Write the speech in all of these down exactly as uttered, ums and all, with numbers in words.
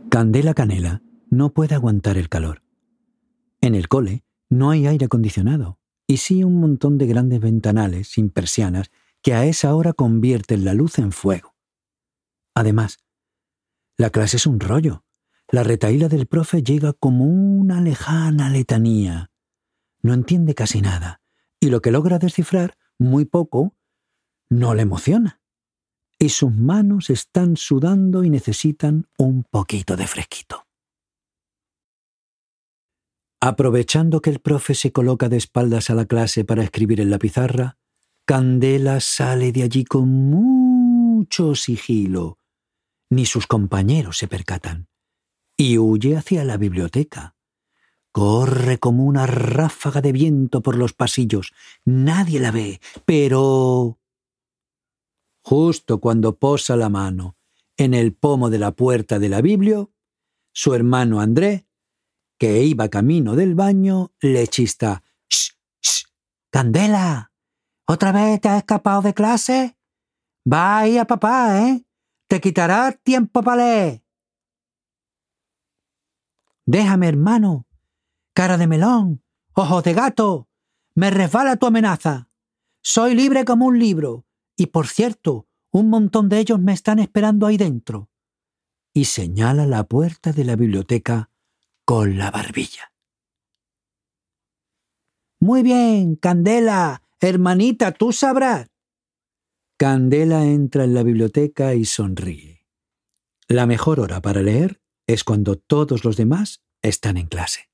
Candela Canela no puede aguantar el calor. En el cole no hay aire acondicionado y sí un montón de grandes ventanales sin persianas que a esa hora convierten la luz en fuego. Además, la clase es un rollo. La retahíla del profe llega como una lejana letanía. No entiende casi nada y lo que logra descifrar, muy poco, no le emociona. Y sus manos están sudando y necesitan un poquito de fresquito. Aprovechando que el profe se coloca de espaldas a la clase para escribir en la pizarra, Candela sale de allí con mucho sigilo. Ni sus compañeros se percatan. Y huye hacia la biblioteca. Corre como una ráfaga de viento por los pasillos. Nadie la ve, pero... justo cuando posa la mano en el pomo de la puerta de la biblio, su hermano André, que iba camino del baño, le chista: «¡Shh! ¡Shh! ¡Candela! ¿Otra vez te has escapado de clase? Va ahí a papá, ¿eh? Te quitará tiempo para leer». «Déjame, hermano. Cara de melón. Ojos de gato. Me resbala tu amenaza. Soy libre como un libro. Y por cierto, un montón de ellos me están esperando ahí dentro». Y señala la puerta de la biblioteca con la barbilla. «Muy bien, Candela, hermanita, tú sabrás». Candela entra en la biblioteca y sonríe. La mejor hora para leer es cuando todos los demás están en clase.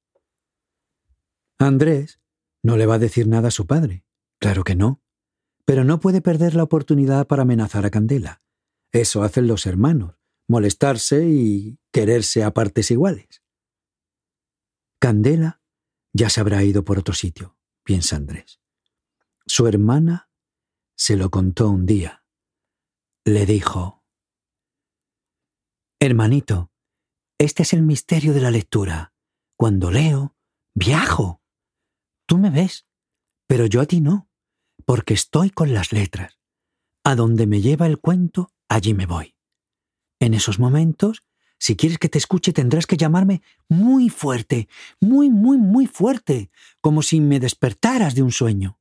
Andrés no le va a decir nada a su padre. Claro que no. Pero no puede perder la oportunidad para amenazar a Candela. Eso hacen los hermanos, molestarse y quererse a partes iguales. Candela ya se habrá ido por otro sitio, piensa Andrés. Su hermana se lo contó un día. Le dijo: «Hermanito, este es el misterio de la lectura. Cuando leo, viajo. Tú me ves, pero yo a ti no, porque estoy con las letras. A donde me lleva el cuento, allí me voy. En esos momentos, si quieres que te escuche, tendrás que llamarme muy fuerte, muy, muy, muy fuerte, como si me despertaras de un sueño».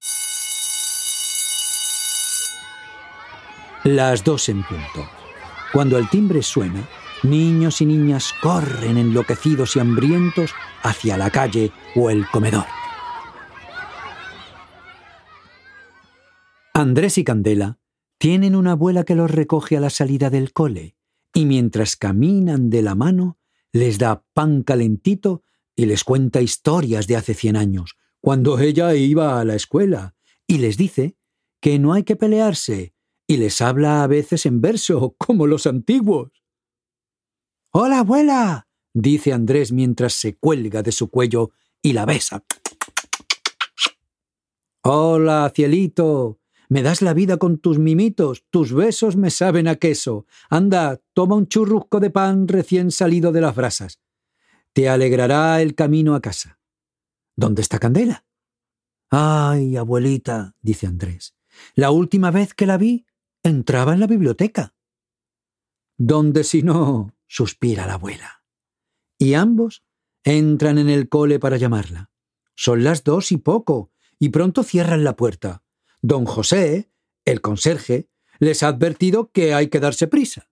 Las dos en punto. Cuando el timbre suena, niños y niñas corren enloquecidos y hambrientos hacia la calle o el comedor. Andrés y Candela tienen una abuela que los recoge a la salida del cole y mientras caminan de la mano les da pan calentito y les cuenta historias de hace cien años, cuando ella iba a la escuela, y les dice que no hay que pelearse y les habla a veces en verso, como los antiguos. «Hola, abuela», dice Andrés mientras se cuelga de su cuello y la besa. «Hola, cielito. Me das la vida con tus mimitos, tus besos me saben a queso. Anda, toma un churrusco de pan recién salido de las brasas. Te alegrará el camino a casa». «¿Dónde está Candela?» «Ay, abuelita», dice Andrés, «la última vez que la vi, entraba en la biblioteca». «¿Dónde si no?», suspira la abuela. Y ambos entran en el cole para llamarla. Son las dos y poco, y pronto cierran la puerta. Don José, el conserje, les ha advertido que hay que darse prisa.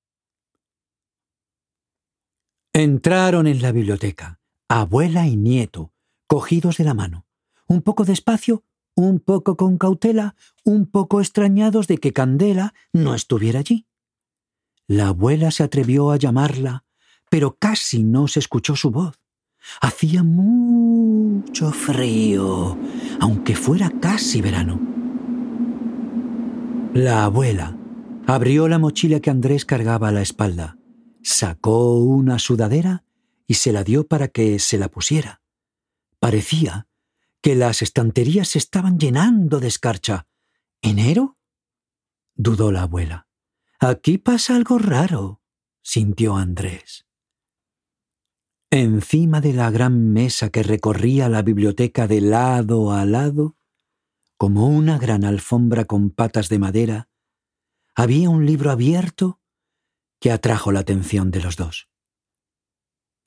Entraron en la biblioteca, abuela y nieto, cogidos de la mano, un poco despacio, un poco con cautela, un poco extrañados de que Candela no estuviera allí. La abuela se atrevió a llamarla, pero casi no se escuchó su voz. Hacía mucho frío, aunque fuera casi verano. La abuela abrió la mochila que Andrés cargaba a la espalda, sacó una sudadera y se la dio para que se la pusiera. Parecía que las estanterías se estaban llenando de escarcha. ¿Enero?, dudó la abuela. «Aquí pasa algo raro», sintió Andrés. Encima de la gran mesa que recorría la biblioteca de lado a lado, como una gran alfombra con patas de madera, había un libro abierto que atrajo la atención de los dos.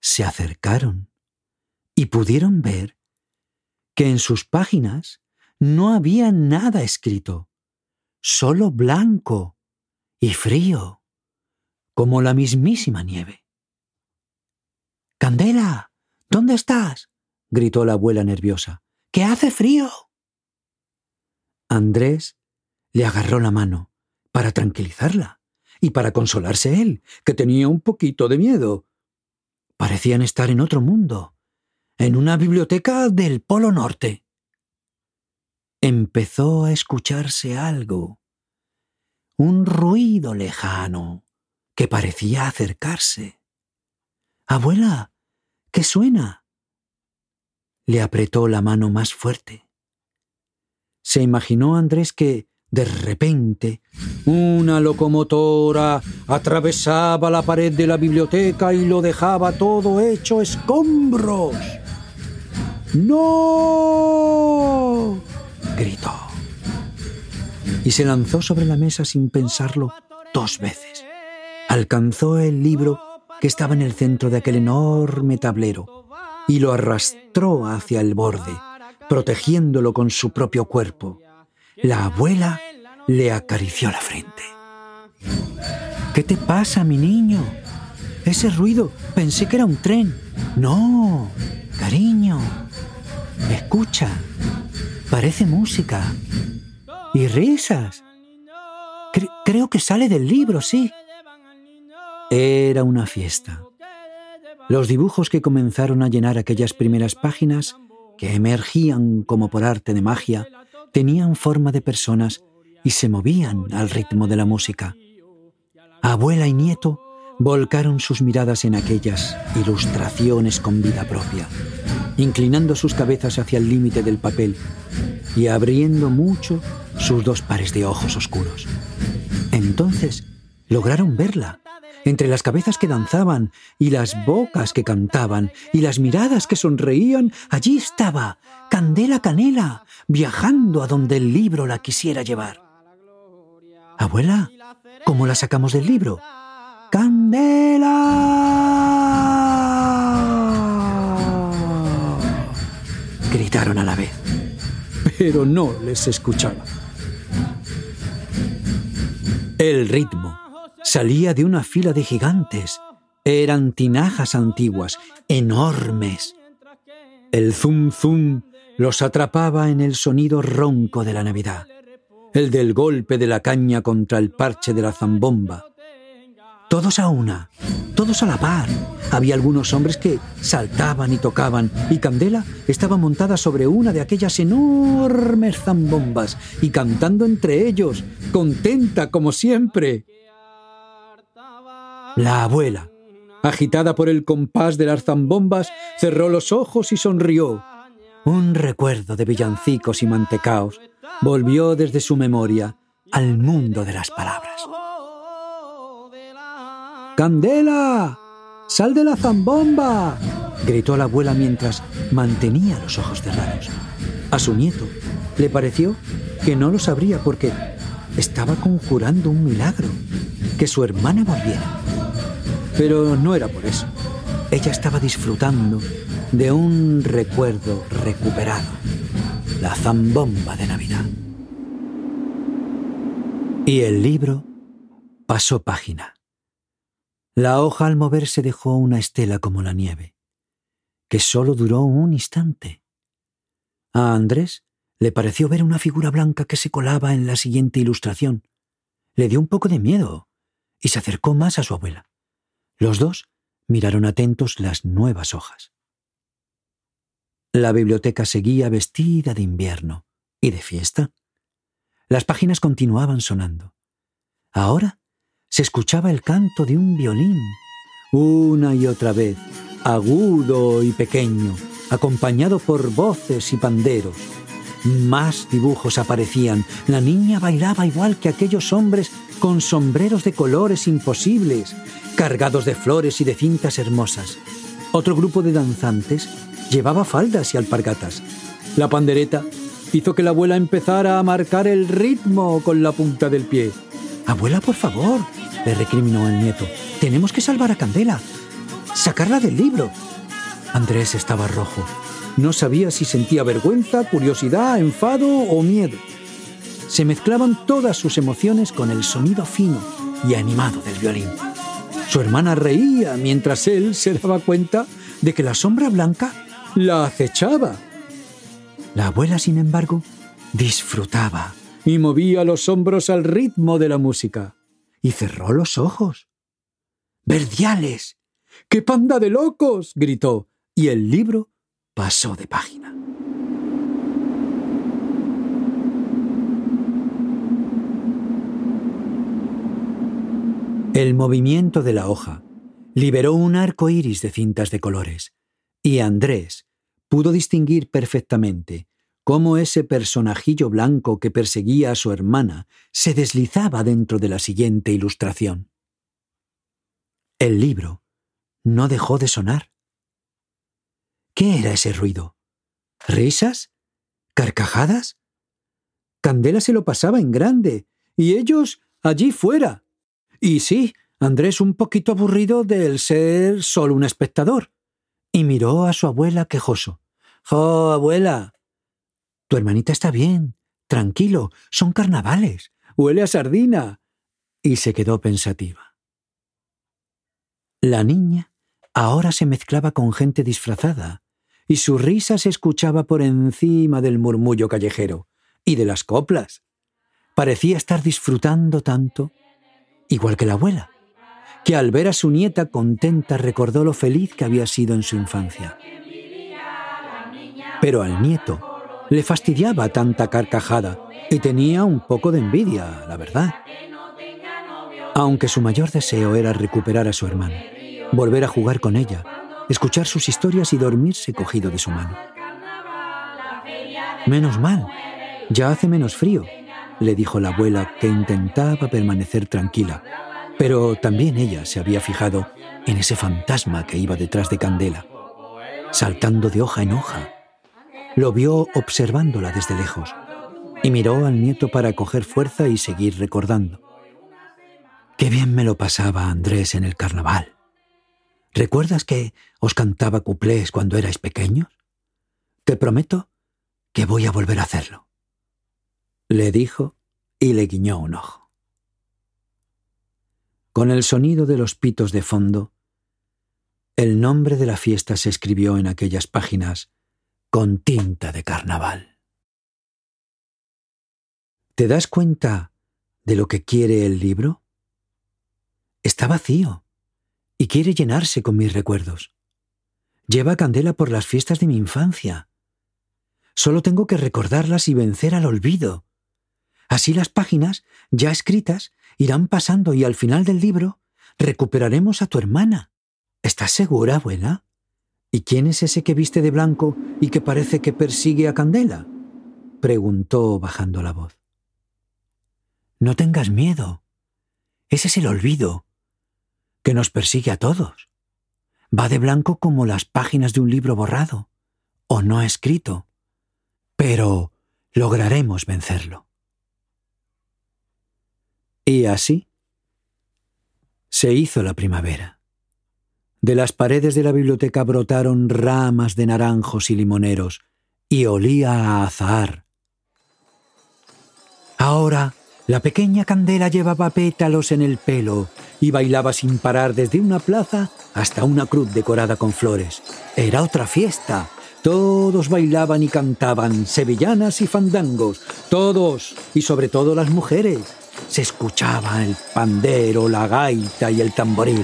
se acercaron y pudieron ver que en sus páginas no había nada escrito, solo blanco y frío, como la mismísima nieve. «¡Candela! ¿Dónde estás?», gritó la abuela nerviosa. «¡Que hace frío!». Andrés le agarró la mano para tranquilizarla y para consolarse él, que tenía un poquito de miedo. Parecían estar en otro mundo, en una biblioteca del Polo Norte. Empezó a escucharse algo, un ruido lejano que parecía acercarse. «Abuela, ¿qué suena?». Le apretó la mano más fuerte. Se imaginó Andrés que, de repente, una locomotora atravesaba la pared de la biblioteca y lo dejaba todo hecho escombros. «¡No!», gritó. Y se lanzó sobre la mesa sin pensarlo dos veces. Alcanzó el libro que estaba en el centro de aquel enorme tablero y lo arrastró hacia el borde, protegiéndolo con su propio cuerpo. La abuela le acarició la frente. «¿Qué te pasa, mi niño? Ese ruido, pensé que era un tren». «No, cariño. Escucha, parece música. Y risas. Cre- creo que sale del libro, sí». Era una fiesta. Los dibujos que comenzaron a llenar aquellas primeras páginas, que emergían como por arte de magia, tenían forma de personas y se movían al ritmo de la música. Abuela y nieto volcaron sus miradas en aquellas ilustraciones con vida propia, inclinando sus cabezas hacia el límite del papel y abriendo mucho sus dos pares de ojos oscuros. Entonces lograron verla. Entre las cabezas que danzaban y las bocas que cantaban y las miradas que sonreían, allí estaba Candela Canela, viajando a donde el libro la quisiera llevar. «Abuela, ¿cómo la sacamos del libro?». «¡Candela!», gritaron a la vez, pero no les escuchaba. El ritmo salía de una fila de gigantes. Eran tinajas antiguas, enormes. El zum zum los atrapaba en el sonido ronco de la Navidad, el del golpe de la caña contra el parche de la zambomba. Todos a una, todos a la par. Había algunos hombres que saltaban y tocaban, y Candela estaba montada sobre una de aquellas enormes zambombas y cantando entre ellos, contenta como siempre. La abuela, agitada por el compás de las zambombas, cerró los ojos y sonrió. Un recuerdo de villancicos y mantecaos volvió desde su memoria al mundo de las palabras. «¡Candela! ¡Sal de la zambomba!», gritó la abuela mientras mantenía los ojos cerrados. A su nieto le pareció que no lo sabría porque estaba conjurando un milagro, que su hermana volviera. Pero no era por eso. Ella estaba disfrutando de un recuerdo recuperado, la zambomba de Navidad. Y el libro pasó página. La hoja al moverse dejó una estela como la nieve, que solo duró un instante. A Andrés le pareció ver una figura blanca que se colaba en la siguiente ilustración. Le dio un poco de miedo y se acercó más a su abuela. Los dos miraron atentos las nuevas hojas. La biblioteca seguía vestida de invierno y de fiesta. Las páginas continuaban sonando. Ahora se escuchaba el canto de un violín, una y otra vez, agudo y pequeño, acompañado por voces y panderos. Más dibujos aparecían. La niña bailaba igual que aquellos hombres con sombreros de colores imposibles, cargados de flores y de cintas hermosas. Otro grupo de danzantes llevaba faldas y alpargatas. La pandereta hizo que la abuela empezara a marcar el ritmo con la punta del pie. «Abuela, por favor», le recriminó el nieto, «tenemos que salvar a Candela». ¡Sacarla del libro! Andrés estaba rojo. No sabía si sentía vergüenza, curiosidad, enfado o miedo. Se mezclaban todas sus emociones con el sonido fino y animado del violín. Su hermana reía mientras él se daba cuenta de que la sombra blanca la acechaba. La abuela, sin embargo, disfrutaba y movía los hombros al ritmo de la música. Y cerró los ojos. ¡Verdiales! ¡Qué panda de locos!, gritó, y el libro pasó de página. El movimiento de la hoja liberó un arco iris de cintas de colores, y Andrés pudo distinguir perfectamente cómo ese personajillo blanco que perseguía a su hermana se deslizaba dentro de la siguiente ilustración. El libro no dejó de sonar. ¿Qué era ese ruido? ¿Risas? ¿Carcajadas? Candela se lo pasaba en grande, y ellos allí fuera. Y sí, Andrés un poquito aburrido del ser solo un espectador. Y miró a su abuela quejoso. «¡Oh, abuela! Tu hermanita está bien. Tranquilo, son carnavales. Huele a sardina». Y se quedó pensativa. La niña ahora se mezclaba con gente disfrazada, y su risa se escuchaba por encima del murmullo callejero y de las coplas. Parecía estar disfrutando tanto, igual que la abuela, que al ver a su nieta contenta recordó lo feliz que había sido en su infancia. Pero al nieto le fastidiaba tanta carcajada y tenía un poco de envidia, la verdad. Aunque su mayor deseo era recuperar a su hermana, volver a jugar con ella, escuchar sus historias y dormirse cogido de su mano. «Menos mal, ya hace menos frío», le dijo la abuela, que intentaba permanecer tranquila, pero también ella se había fijado en ese fantasma que iba detrás de Candela, saltando de hoja en hoja. Lo vio observándola desde lejos y miró al nieto para coger fuerza y seguir recordando. «Qué bien me lo pasaba, Andrés, en el carnaval. ¿Recuerdas que os cantaba cuplés cuando erais pequeños? Te prometo que voy a volver a hacerlo», le dijo y le guiñó un ojo. Con el sonido de los pitos de fondo, el nombre de la fiesta se escribió en aquellas páginas con tinta de carnaval. ¿Te das cuenta de lo que quiere el libro? Está vacío y quiere llenarse con mis recuerdos. Lleva a Candela por las fiestas de mi infancia. Solo tengo que recordarlas y vencer al olvido. Así las páginas, ya escritas, irán pasando y al final del libro recuperaremos a tu hermana. ¿Estás segura, abuela? ¿Y quién es ese que viste de blanco y que parece que persigue a Candela?, preguntó bajando la voz. No tengas miedo. Ese es el olvido, que nos persigue a todos. Va de blanco como las páginas de un libro borrado o no escrito, pero lograremos vencerlo. Y así se hizo la primavera. De las paredes de la biblioteca brotaron ramas de naranjos y limoneros y olía a azahar. Ahora la pequeña Candela llevaba pétalos en el pelo y bailaba sin parar desde una plaza hasta una cruz decorada con flores. Era otra fiesta. Todos bailaban y cantaban, sevillanas y fandangos. Todos, y sobre todo las mujeres. Se escuchaba el pandero, la gaita y el tamboril.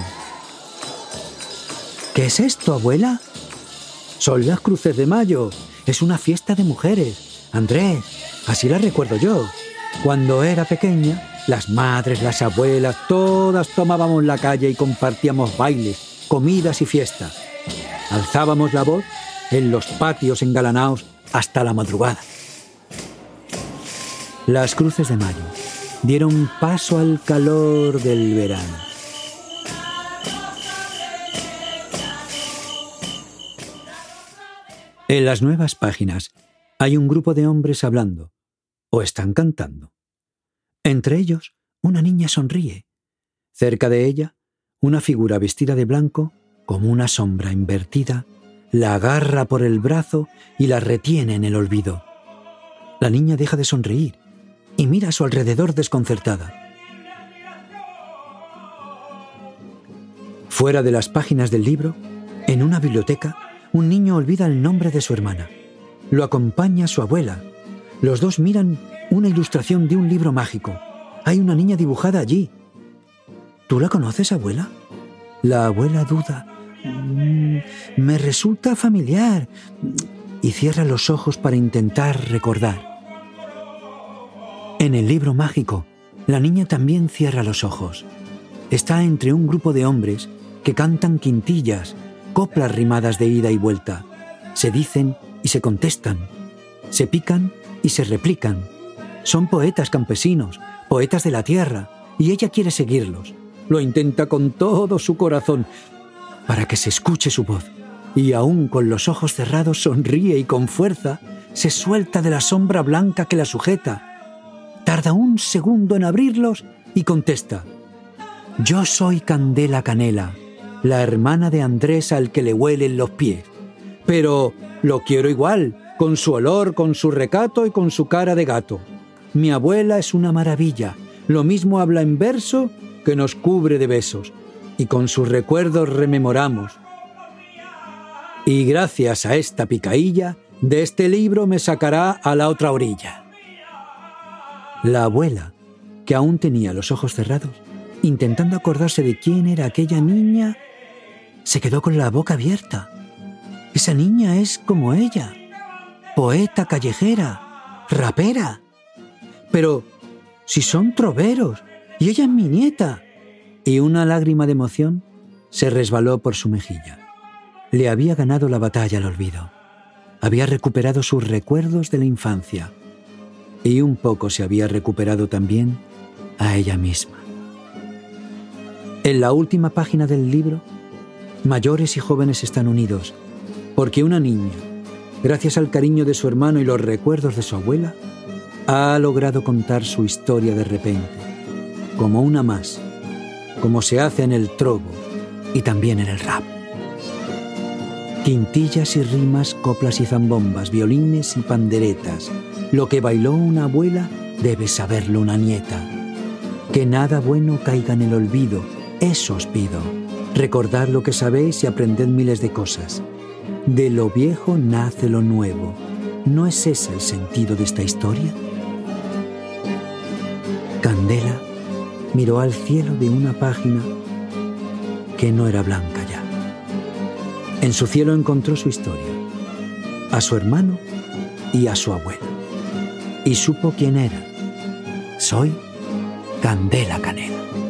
¿Qué es esto, abuela? Son las cruces de mayo. Es una fiesta de mujeres. Andrés, así la recuerdo yo. Cuando era pequeña, las madres, las abuelas, todas tomábamos la calle y compartíamos bailes, comidas y fiestas. Alzábamos la voz en los patios engalanados hasta la madrugada. Las cruces de mayo dieron paso al calor del verano. En las nuevas páginas hay un grupo de hombres hablando o están cantando. Entre ellos, una niña sonríe. Cerca de ella, una figura vestida de blanco Como una sombra invertida, la agarra por el brazo y la retiene en el olvido. La niña deja de sonreír y mira a su alrededor desconcertada. Fuera de las páginas del libro, en una biblioteca, un niño olvida el nombre de su hermana. Lo acompaña su abuela. Los dos miran una ilustración de un libro mágico. Hay una niña dibujada allí. ¿Tú la conoces, abuela? La abuela duda. Mm, me resulta familiar. Y cierra los ojos para intentar recordar. En el libro mágico, la niña también cierra los ojos. Está entre un grupo de hombres que cantan quintillas, coplas rimadas de ida y vuelta. Se dicen y se contestan. Se pican y se replican. Son poetas campesinos, poetas de la tierra, y ella quiere seguirlos. Lo intenta con todo su corazón para que se escuche su voz. Y aún con los ojos cerrados sonríe y con fuerza se suelta de la sombra blanca que la sujeta. Tarda un segundo en abrirlos y contesta: yo soy Candela Canela, la hermana de Andrés al que le huelen los pies. Pero lo quiero igual, con su olor, con su recato y con su cara de gato. Mi abuela es una maravilla, lo mismo habla en verso que nos cubre de besos, y con sus recuerdos rememoramos. Y gracias a esta picailla, de este libro me sacará a la otra orilla. La abuela, que aún tenía los ojos cerrados, intentando acordarse de quién era aquella niña, se quedó con la boca abierta. Esa niña es como ella, poeta callejera, rapera. Pero si son troveros, y ella es mi nieta. Y una lágrima de emoción se resbaló por su mejilla. Le había ganado la batalla al olvido. Había recuperado sus recuerdos de la infancia. Y un poco se había recuperado también a ella misma. En la última página del libro, mayores y jóvenes están unidos, porque una niña, gracias al cariño de su hermano y los recuerdos de su abuela, ha logrado contar su historia de repente, como una más, como se hace en el trobo y también en el rap. Quintillas y rimas, coplas y zambombas, violines y panderetas. Lo que bailó una abuela debe saberlo una nieta. Que nada bueno caiga en el olvido, eso os pido. Recordad lo que sabéis y aprended miles de cosas. De lo viejo nace lo nuevo. ¿No es ese el sentido de esta historia? Candela miró al cielo de una página que no era blanca ya. En su cielo encontró su historia, a su hermano y a su abuela. Y supo quién era. Soy Candela Canela.